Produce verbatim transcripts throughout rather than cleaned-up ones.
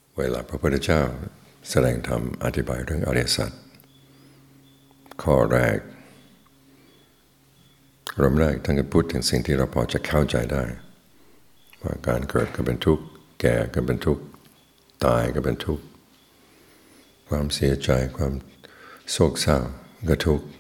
เวลาพระพุทธเจ้าแสดงธรรมอธิบายเรื่องอริยสัจข้อแรกเริ่มแรกท่านก็พูดถึงสิ่งที่เราพอจะเข้าใจได้ว่าการเกิดก็เป็นทุกข์แก่ก็เป็นทุกข์ตายก็เป็นทุกข์ความเสียใจความโศกเศร้าก็ทุกข์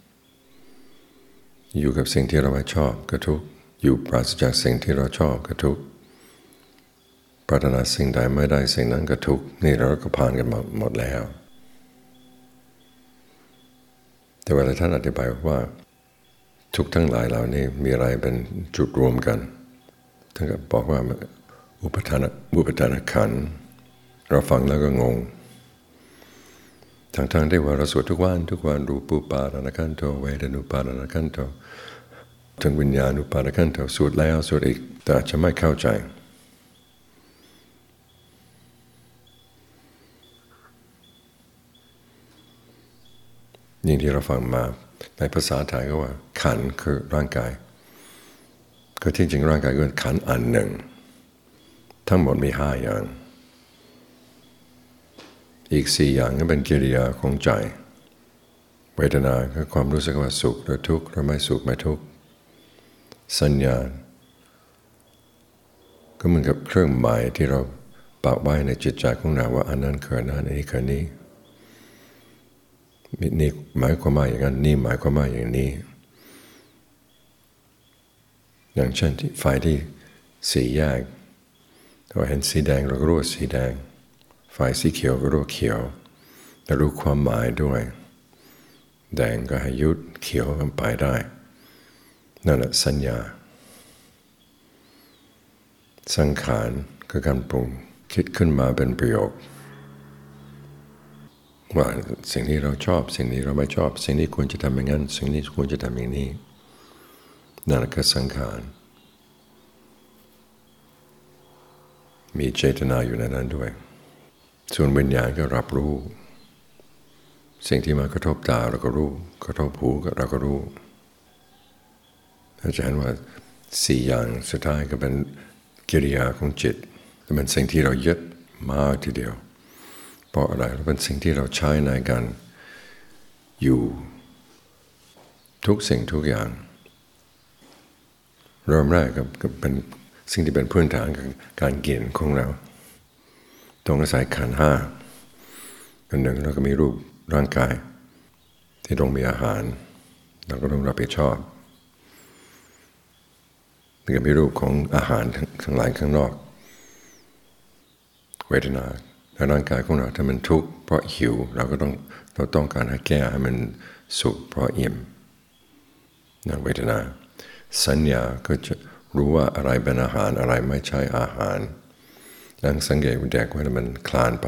อยู่กับสิ่งที่เราไม่ชอบก็ทุกข์อยู่ปราศจากสิ่งที่เราชอบก็ทุกข์ปรารถนาสิ่งใดไม่ได้สิ่งนั้นก็ทุกข์นี่เราก็ผ่านกันมาหมดแล้วแต่เวลาท่านอธิบายว่าทุกข์ทั้งหลายเหล่านี้มีอะไรเป็นจุดรวมกันท่านก็บอกว่าอุปทานอุปทานขันธ์เราฟังแล้วก็งงทั้งๆที่ว่าเราสวดทุกวันทุกวันรูปุปาทานขันโธเวทนุปาทานขันโธถึงวิญญาณุปาทานขันโธสวดแล้วสวดอีกแต่อาจจะไม่เข้าใจนี่ที่เราฟังมาในภาษาไทยก็ว่าขันธ์คือร่างกายก็ที่จริงร่างกายก็เป็นขันธ์อันหนึ่งทั้งหมดมีห้าอย่างอีกสี่อย่างก็เป็นกิริยาของใจเวทนาคือความรู้สึกว่าสุขหรือทุกข์หรือไม่สุขไม่ทุกข์สัญญาก็เหมือนกับเครื่องหมายที่เราปักไว้ในจิตใจของเราว่าอันนั้นคืออันนั้นอันนี้คือนี้นี่หมายความว่าอย่างนั้นนี่หมายความว่าอย่างนี้อย่างเช่นที่ไฟที่สีแยกเราเห็นสีแดงเราก็รู้ว่าสีแดงไฟสีเขียวก็รู้เขียวแต่รู้ความหมายด้วยแดงก็ให้หยุดเขียวก็ไปได้นั่นแหละสัญญาสังขารคือการปรุงคิดขึ้นมาเป็นประโยคว่าสิ่งที่เราชอบสิ่งนี้เราไม่ชอบสิ่งนี้ควรจะทำอย่างนั้นสิ่งนี้ควรจะทำอย่างนี้นั่นคือสังขารมีเจตนาอยู่ในนั้นด้วยส่วนวิญญาณก็รับรู้สิ่งที่มากระทบตาเราก็รู้กระทบหูเราก็รู้อาจารย์ว่าสี่อย่างสุดท้ายก็เป็นกิริยาของจิตเป็นสิ่งที่เรายึดมากทีเดียวเพราะอะไรเป็นสิ่งที่เราใช้ในการอยู่ทุกสิ่งทุกอย่างเริ่มแรกก็เป็นสิ่งที่เป็นพื้นฐานของการกินของเราต้องอาศัยขันธ์ห้าอันหนึ่งเราก็มีรูปร่างกายที่ต้องมีอาหารเราก็ต้องรับผิดชอบแล้วก็มีรูปของอาหารทั้งหลายข้างนอกเวทนาในร่างกายของเราถ้ามันทุกข์เพราะหิวเราก็ต้องเราต้องการให้แก้ให้มันสุขเพราะอิ่มนั่นเวทนาสัญญาก็จะรู้ว่าอะไรเป็นอาหารอะไรไม่ใช่อาหารนั่งสังเกตเด็กว่ามันคลานไป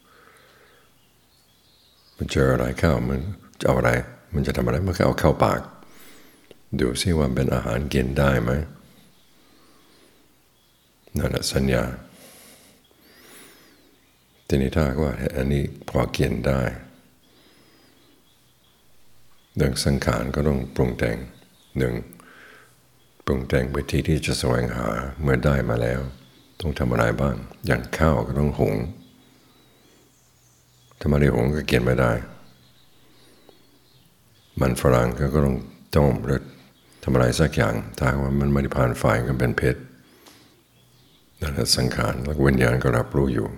มันเจออะไรเข้ามันจะเอาอะไรมันจะทำอะไรมันก็เอาเข้าปากดูซิว่าเป็นอาหารกินได้ไหมนั่นแหละสัญญาทีนี้ถ้าว่าอันนี้พอกินได้เรื่องสังขารก็ต้องปรุงแต่งหนึ่งปรุงแต่งวิธีที่จะแสวงหาเมื่อได้มาแล้วต้องทำอะไรบ้างอย่างข้าวก็ต้องหุงถ้าไม่ได้หุงก็กินไม่ได้มันฝรั่งก็ต้องต้มหรือทำอะไรสักอย่างถ้าว่ามันไม่ได้ผ่านไฟก็เป็นเผ็ดนั่นแหละสังขารแล้ววิญญาณก็รับรู้อยู่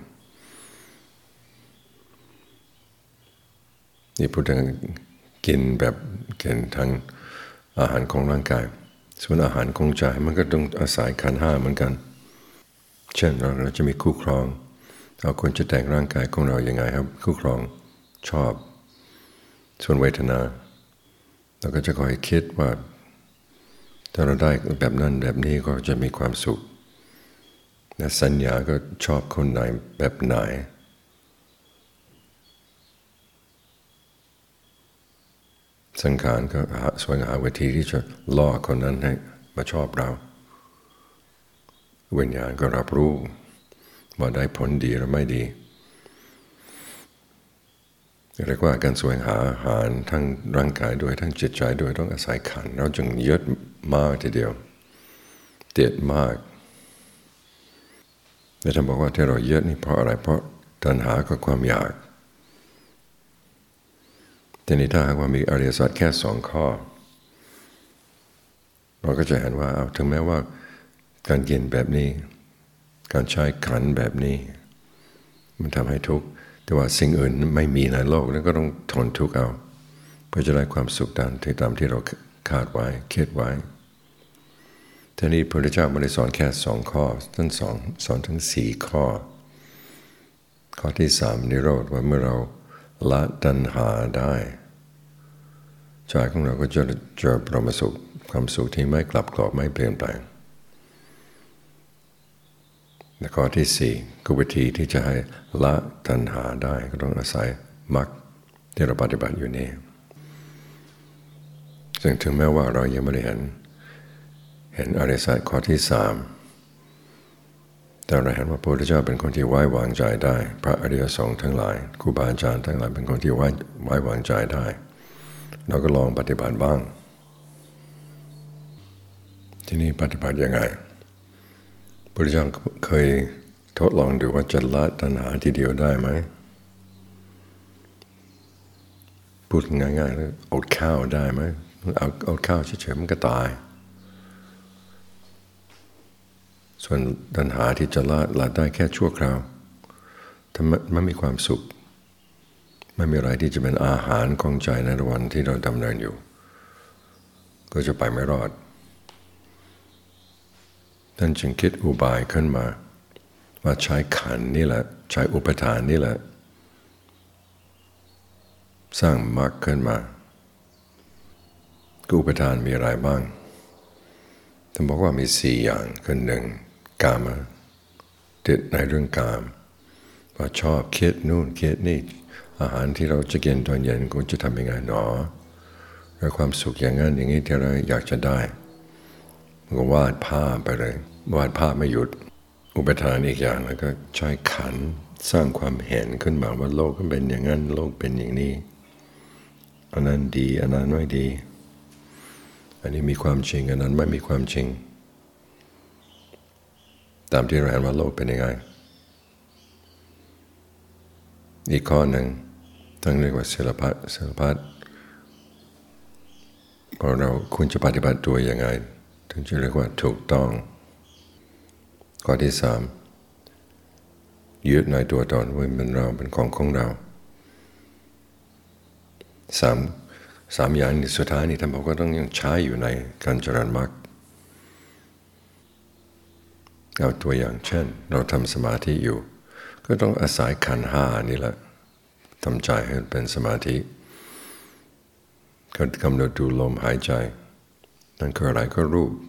นี่พูดถึงกินแบบกินทางอาหารของร่างกายส่วนอาหารของใจมันก็ต้องอาศัยขันธ์ห้าเหมือนกันเช่นเราเราจะมีคู่ครองเราควรจะแต่งร่างกายของเราอย่างไรครับคู่ครองชอบส่วนเวทนาเราก็จะคอยคิดว่าถ้าเราได้แบบนั้นแบบนี้ก็จะมีความสุขและสัญญาก็ชอบคนไหนแบบไหนสังขารก็หาแสวงหาวิธีที่จะล่อคนนั้นให้มาชอบเราวิญญาณก็รับรู้ว่าได้ผลดีหรือไม่ดีเรียกว่าการแสวงหาอาหารทั้งร่างกายด้วยทั้งจิตใจด้วยต้องอาศัยขันธ์เราจึงยึดมากทีเดียวติดมากแต่ท่านบอกว่าที่เรายึดนี่เพราะอะไรเพราะตัณหากับความอยากทีนี้ถ้าหากว่ามีอริยสัจแค่สองข้อเราก็จะเห็นว่าถึงแม้ว่าการกินแบบนี้การใช้ขันแบบนี้มันทำให้ทุกข์แต่ว่าสิ่งอื่นไม่มีในโลกนั้นก็ต้องทนทุกข์เอาเพื่อจะได้ความสุขตามที่ตามที่เราคาดไว้คิดไว้ทีนี้พระพุทธเจ้าไม่ได้สอนแค่สองข้อท่านสอนสอนทั้งสี่ข้อข้อที่สามนิโรธว่าเมื่อเราละตัณหาได้ใจของเราก็จะเจอปรมสุขความสุขที่ไม่กลับกรอกไม่เปลี่ยนแปลงและข้อที่สี่คือวิธีที่จะให้ละตัณหาได้ก็ต้องอาศัยมรรคที่เราปฏิบัติอยู่นี่ซึ่งถึงแม้ว่าเรายังไม่ได้เห็นเห็นอริยสัจข้อที่สามแต่เราเห็นว่าพระพุทธเจ้าเป็นคนที่ไว้วางใจได้พระอริยสงฆ์ทั้งหลายครูบาอาจารย์ทั้งหลายเป็นคนที่ไว้ไว้วางใจได้เราก็ลองปฏิบัติบ้างที่นี่ปฏิบัติยังไงพระพุทธเจ้าเคยทดลองดูว่าจะละตัณหาทีเดียวได้ไหมพูดง่ายๆแล้วอดข้าวได้ไหมเอาอดข้าวเฉยๆมันก็ตายส่วนตัณหาที่จะละละได้แค่ชั่วคราวถ้าไม่มีความสุขไม่มีอะไรที่จะเป็นอาหารของใจในวันที่เราดำเนินอยู่ก็จะไปไม่รอดท่านจึงคิดอุบายขึ้นมาว่าใช้ขันนี่แหละใช้อุปทานนี่แหละสร้างมรรคขึ้นมาอุปทานมีอะไรบ้างท่านบอกว่ามีสี่อย่างคือหนึ่งกามติดในเรื่องกามว่าชอบคิดนู่นคิดนี่อาหารที่เราจะกินตอนเย็นกูจะทำยังไงหนอแล้วความสุขอย่างนั้นอย่างนี้ที่เราอยากจะได้มันก็วาดภาพไปเลยวาดภาพไม่หยุดอุปทานอีกอย่างแล้วก็ใช้ขันสร้างความเห็นขึ้นมาว่าโลกก็เป็นอย่างนั้นโลกเป็นอย่างนี้อันนั้นดีอันนั้นไม่ดีอันนี้มีความจริงอันนั้นไม่มีความจริงตามที่เราเห็นว่าโลกเป็นยังไงอีกข้อหนึ่งต้องเรียกว่าศิลปะศิลปะพอเราควรจะปฏิบัติตัวยังไงถึงจะเรียกว่าถูกต้องข้อที่สามยึดในตัวตนว่าเป็นเราเป็นของของเราสามสามอย่างนี้สุดท้ายนี่ท่านบอกว่าต้องยังใช้อยู่ในการเจริญมรรคเอาตัวอย่างเช่นเราทำสมาธิอยู่ก็ต้องอาศัยขันธ์ห้านี่แหละทำใจให้เป็นสมาธิก็กำหนดดูลมหายใจนั่นคืออะไรก็รูป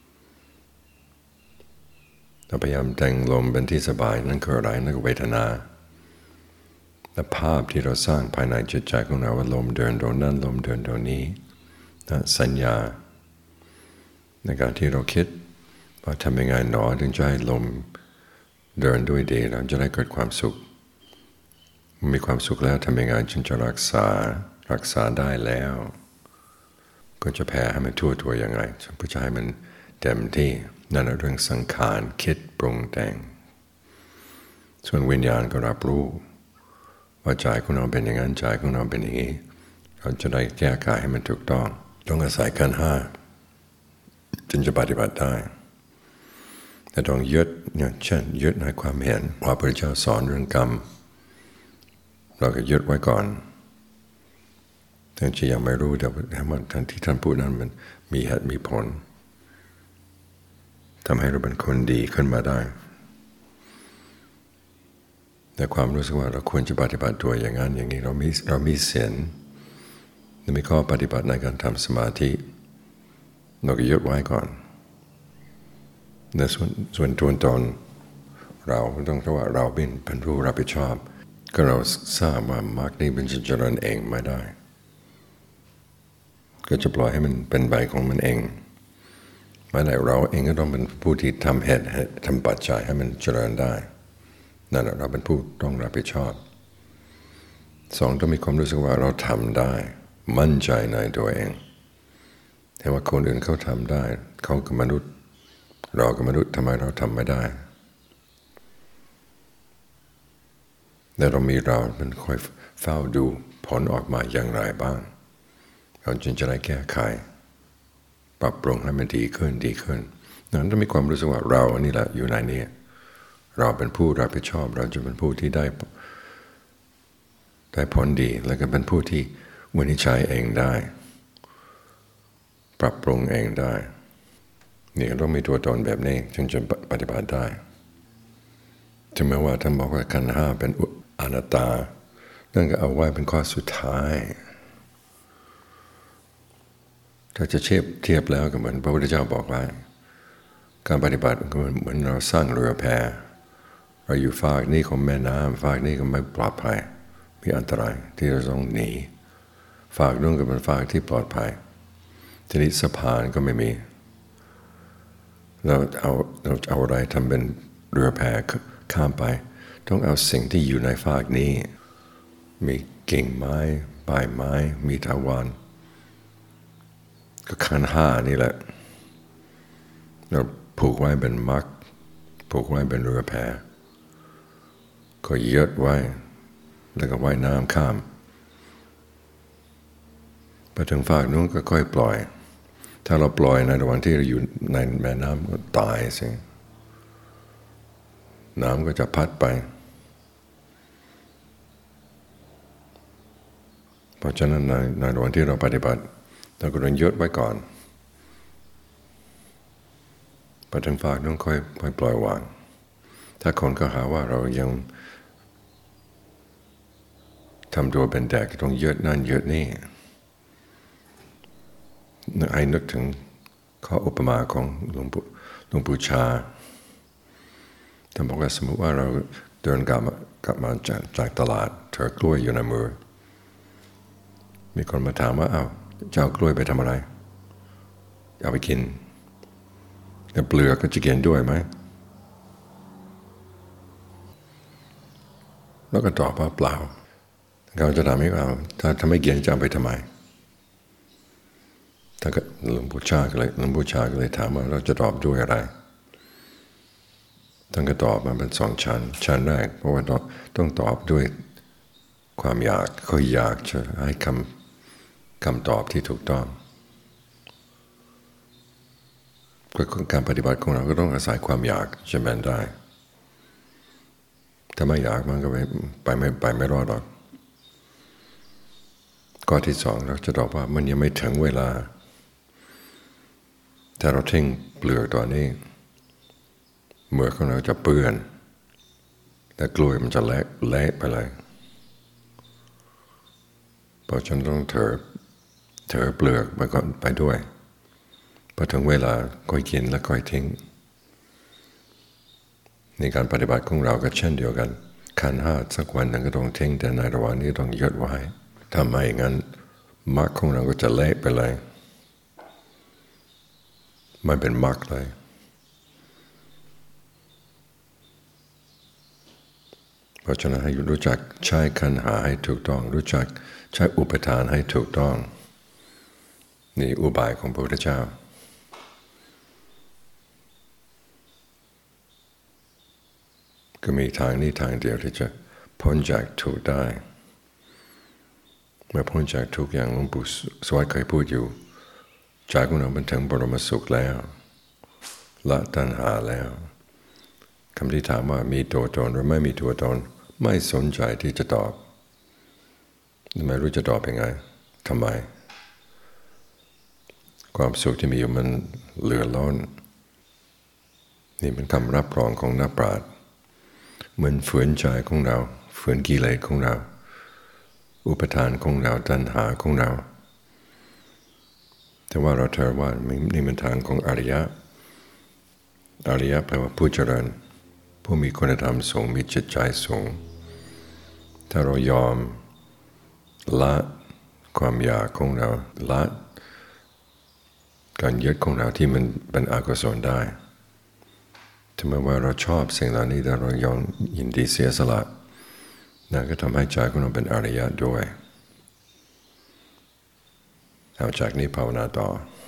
เราพยายามแต่งลมเป็นที่สบายนั่นคืออะไรนั่นคือเวทนาและภาพที่เราสร้างภายในจิตใจของเราว่าลมเดินโดนนั่นลมเดินโดนนี้นะสัญญาในการที่เราคิดว่าทำยังไงหนอถึงจะให้ลมเดินด้วยดีเราจะได้เกิดความสุขมีความสุขแล้วทำยังไงจึงจะรักษารักษาได้แล้วก็จะแผ่ให้มันทั่วตัวยังไงเพื่อจะให้มันเต็มที่นั่นเรื่องสังขารคิดปรุงแต่งส่วนวิญญาณก็รับรู้ว่าใจของเราเป็นอย่างนั้นใจของเราเป็นอย่างนี้เราจะได้แก้ไขให้มันถูกต้องต้องอาศัยขันธ์ห้าจึงจะปฏิบัติได้แต่ต้องยึดอย่างเช่นยึดในความเห็นว่าพระเจ้าสอนเรื่องกรรมเราก็ยึดไว้ก่อนทั้งที่ยังไม่รู้แต่ว่าทั้งที่ท่านพูดนั้นมันมีเหตุมีผลทำให้เราเป็นคนดีขึ้นมาได้แต่ความรู้สึกว่าเราควรจะปฏิบัติตัวอย่างนั้นอย่างนี้เรามีเรามีเสียนมีข้อปฏิบัติในการทำสมาธิเราก็ยึดไว้ก่อนในส่วนส่วนตัวตนเราต้องเรียกว่าเราเป็นผู้รับผิดชอบก็เราทราบว่ามรรคนี้เป็นจะเจริญเองไม่ได้ก็จะปล่อยให้มันเป็นใบของมันเองไม่ได้เราเองก็ต้องเป็นผู้ที่ทำเหตุทำปัจจัยให้มันเจริญได้นั่นเราเป็นผู้ต้องรับผิดชอบสองต้องมีความรู้สึกว่าเราทำได้มั่นใจในตัวเองแต่ว่าคนอื่นเขาทำได้เขากับมนุษย์เรากับมนุษย์ทำไมเราทำไม่ได้และเรามีเราเป็นคอยเฝ้าดูผลออกมาอย่างไรบ้างเราจึงจะได้แก้ไขปรับปรุงให้มันดีขึ้นดีขึ้นนั้นต้องมีความรู้สึกว่าเรานี่แหละอยู่ในนี้เราเป็นผู้รับผิดชอบเราจะเป็นผู้ที่ได้ได้ผลดีและก็เป็นผู้ที่วินิจฉัยเองได้ปรับปรุงเองได้นี่ต้องมีตัวตนแบบนี้จึงจะปฏิบัติได้ถึงแม้ว่าท่านบอกว่าขันธ์ห้าเป็นอนัตตานั่นก็เอาไว้เป็นข้อสุดท้ายถ้าจะเทียบเทียบแล้วก็เหมือนพระพุทธเจ้าบอกว่าการปฏิบัติก็เหมือนเราสร้างเรือแพเราอยู่ฝากนี้ของแม่น้ำฝากนี้ก็ไม่ปลอดภัยมีอันตรายที่เราต้องหนีฝากนู้นก็เป็นฝากที่ปลอดภัยทีนี้สะพานก็ไม่มีเราเอาเราเอาอะไรทำเป็นเรือแพข้ามไปต้องเอาสิ่งที่อยู่ในฝากนี้มีกิ่งไม้ใบไม้มีทวารก็ขันธ์ห้านี่แหละเราผูกไว้เป็นมรรคผูกไว้เป็นเรือแพก็ยึดไว้แล้วก็ว่ายน้ำข้ามไปถึงฝากนู้นก็ค่อยปล่อยถ้าเราปล่อยในระหว่างที่เราอยู่ในแม่น้ำก็ตายสิน้ำก็จะพัดไปเพราะฉะนั้นในในระหว่างที่เราปฏิบัติเราก็ต้องยึดไว้ก่อนพอถึงฝากนู้นค่อยค่อยปล่อยวางถ้าคนก็หาว่าเรายังทำตัวเป็นแดกต้องยึดนั่นยึดนี่ให้นึกถึงข้ออุปมาของหลวงปู่หลวงปู่ชาท่านบอกว่าสมมติว่าเราเดินกลับมากลับมาจากจากตลาดเธอกล้วยอยู่ในมือมีคนมาถามว่าอ้าวเจ้ากล้วยไปทำอะไรเอาไปกินแต่เปลือกก็จะกินด้วยไหมแล้วก็ตอบว่าเปล่าเขาจะถามให้เอาถ้าถ้าไม่กินจะเอาไปทำไมถ้าหลวงปู่ชาก็เลยหลวงปู่ชาก็เลยถามว่าเราจะตอบด้วยอะไรท่านก็ตอบมาเป็นสองชั้นชั้นแรกเพราะว่าต้องต้องตอบด้วยความอยากเขาอยากจะให้คำคำตอบที่ถูกต้องการปฏิบัติของเราก็ต้องอาศัยความอยากจะแบนได้ถ้าไม่อยากมันก็ไปไปไม่ไปไม่รอดหรอกข้อที่สองเราจะตอบว่ามันยังไม่ถึงเวลาถ้าเราทิ้งเปลือกตัวนี้เมื่อของเราจะเปื้อนและกล้วยมันจะเละเละไปเลยเพราะฉันต้องเถอเถอเปลือกไปก่อนไปด้วยพอถึงเวลาค่อยกินแล้วค่อยทิ้งในการปฏิบัติของเราก็เช่นเดียวกันขันธ์ห้าสักวันหนึ่งก็ต้องทิ้งแต่ในระหว่างนี้ต้องยึดไว้ถ้าไม่งั้นมรรคของเราก็จะเละไปเลยไม่เป็นมรรคเลยเพราะฉะนั้นให้รู้จักใช้ขันธ์ห้าให้ถูกต้องรู้จักใช้อุปทานให้ถูกต้องนี่อุบายของพระพุทธเจ้าก็มีทางนี้ทางเดียวที่จะพ้นจากทุกข์ได้เมื่อพ้นจากทุกข์อย่างหลวงปู่สวัสดิ์เคยพูดอยู่ใจของเราเป็นถึงบรมสุขแล้วละตัณหาแล้วคำที่ถามว่ามีตัวตนหรือไม่มีตัวตนไม่สนใจที่จะตอบไม่รู้จะตอบยังไงทำไมความสุขที่มีอยู่มันเหลือล้นนี่เป็นคำรับรองของนักปราชญ์เหมือนฝืนใจของเราฝืนกิเลสของเราอุปทานของเราตัณหาของเราแต่ว่าเราเชื่อว่านี่เป็นทางของอริยะอริยะแปลว่าผู้เจริญผู้มีคุณธรรมสูงมีจิตใจสูงถ้าเรายอมละความอยากของเราละการยึดของเราที่มันเป็นอกุศลได้ถึงแม้ว่าเราชอบสิ่งเหล่านี้แต่เรายอมยินดีเสียสละนั่นก็ทำให้ใจของเราเป็นอริยะด้วยเอาจากนี้ภาวนาต่อ